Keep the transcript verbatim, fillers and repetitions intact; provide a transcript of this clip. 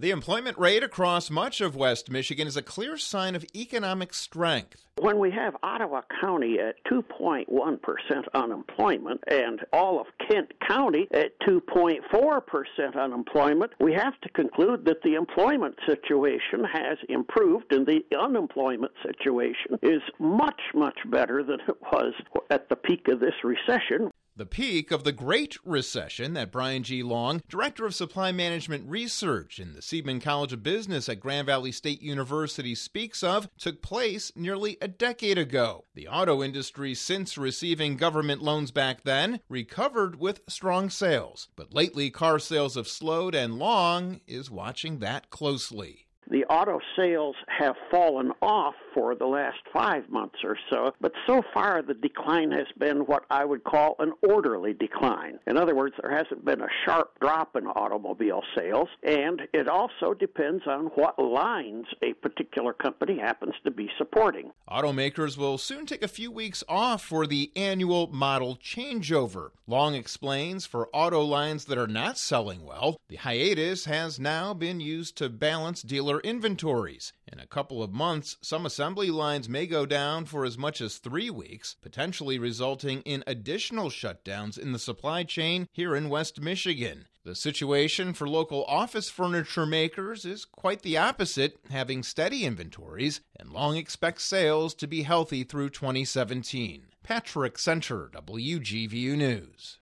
The employment rate across much of West Michigan is a clear sign of economic strength. When we have Ottawa County at two point one percent unemployment and all of Kent County at two point four percent unemployment, we have to conclude that the employment situation has improved and the unemployment situation is much, much better than it was at the peak of this recession. The peak of the Great Recession that Brian G. Long, Director of Supply Management Research in the Seidman College of Business at Grand Valley State University, speaks of took place nearly a decade ago. The auto industry, since receiving government loans back then, recovered with strong sales. But lately, car sales have slowed, and Long is watching that closely. The auto sales have fallen off for the last five months or so, but so far the decline has been what I would call an orderly decline. In other words, there hasn't been a sharp drop in automobile sales, and it also depends on what lines a particular company happens to be supporting. Automakers will soon take a few weeks off for the annual model changeover. Long explains for auto lines that are not selling well, the hiatus has now been used to balance dealer inventories. In a couple of months, some assembly lines may go down for as much as three weeks, potentially resulting in additional shutdowns in the supply chain here in West Michigan. The situation for local office furniture makers is quite the opposite, having steady inventories, and Long expects sales to be healthy through twenty seventeen. Patrick Center, W G V U News.